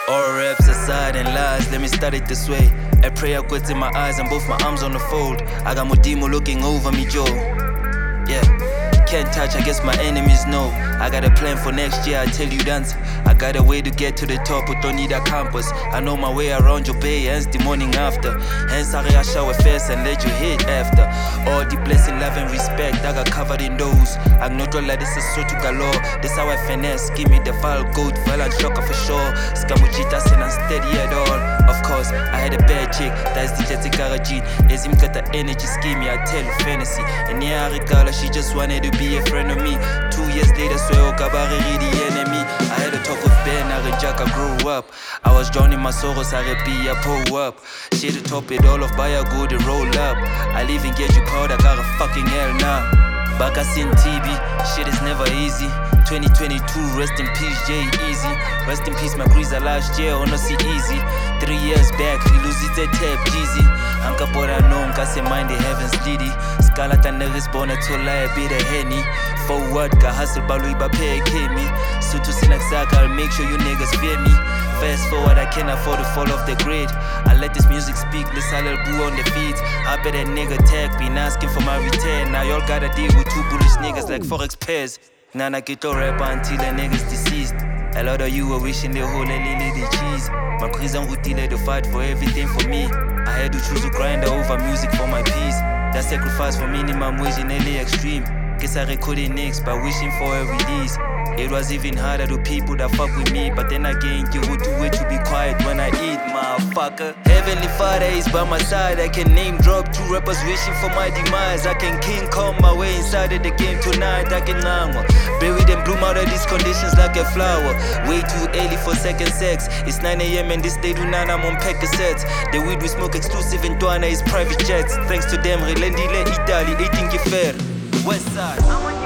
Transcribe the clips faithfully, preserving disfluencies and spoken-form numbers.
All raps aside and lies, let me start it this way. A prayer quits in my eyes and both my arms on the fold. I got Modimo looking over me, Joe. Yeah, can't touch, I guess my enemies know. I got a plan for next year, I tell you dance. I got a way to get to the top, but don't need a campus. I know my way around your bay, hence the morning after. Hence I gotta shower first and let you hit after. All the blessing, love and respect, I got covered in those. I'm not all like this is so to galore. This how I finesse, give me the file gold, violent shocker for sure. Scamujita and I'm steady at all. Of course, I had a bad chick, that's the Jetty Garajin. As him got the energy scheme, I tell you fantasy. And yeah, I recall her, she just wanted to be a friend of me. Two years later, so Kabari the enemy. I had a talk with Ben, I Jack, I grew up. I was drowning my sorrows, I be I pull up. Shit to top it all off, buy a good to roll up. I live and get you proud, I got a fucking hell now. Back I seen T V, shit is never easy. twenty twenty-two, rest in peace, Jay Easy. Rest in peace, my Greaser last year, on see easy. Three years back, he loses a tab, Jeezy. Anka bora no, nka se mind the heavens lidi. Scala ta niggas born to lie, a bit of henny. Forward, ka hustle, balu iba pay me. So to sin I'll make sure you niggas fear me. Fast forward, I can't afford to fall off the grid. I let this music speak, this little boo on the feeds. I bet that nigga tag, been asking for my return. Now y'all gotta deal with two bullish niggas like Forex pairs. Nana get to rap until the niggas deceased. A lot of you were wishing the whole lily the cheese. My prison routine to fight for everything for me. I had to choose to grind over music for my peace. That sacrifice for minimum wage in L A extreme. Guess I recorded next by wishing for a release. It was even harder to people that fuck with me. But then again, you would do it to be quiet when I eat, motherfucker. Heavenly Father is by my side. I can name drop two rappers wishing for my demise. I can King Kong my way inside of the game tonight. I can langwa, buried and bloom out of these conditions like a flower. Way too early for second sex. It's nine A M and this day do nine, I'm on pack cassettes. The weed we smoke exclusive in Tuana is private jets. Thanks to them, Relendile Italy, eating Gifer. West side.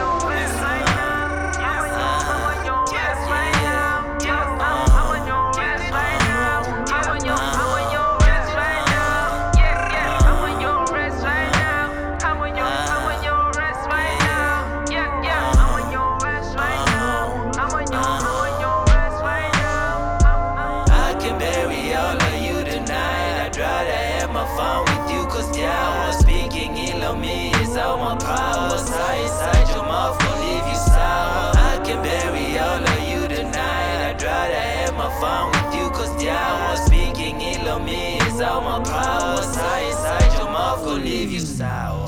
Fun with you, cause yeah, I was speaking ill of me. It's all my powers. I inside your mouth, gon' leave you sour. I can bury all of you tonight. I'd rather have my fun with you, cause yeah, I was speaking ill of me. It's all my powers. I inside your mouth, gon' leave you sour.